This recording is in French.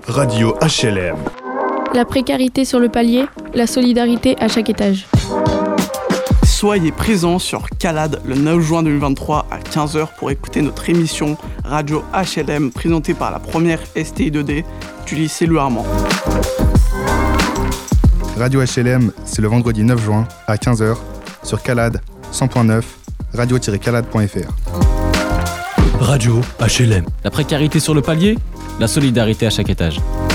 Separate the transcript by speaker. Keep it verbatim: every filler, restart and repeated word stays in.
Speaker 1: Radio H L M.
Speaker 2: La précarité sur le palier, la solidarité à chaque étage.
Speaker 3: Soyez présents sur Calade le neuf juin deux mille vingt-trois à quinze heures pour écouter notre émission Radio H L M présentée par la première S T I deux D du lycée Louis Armand.
Speaker 4: Radio H L M, c'est le vendredi neuf juin à quinze heures sur Calade cent point neuf, radio tiret calade point f r.
Speaker 5: Radio H L M.
Speaker 6: La précarité sur le palier, la solidarité à chaque étage.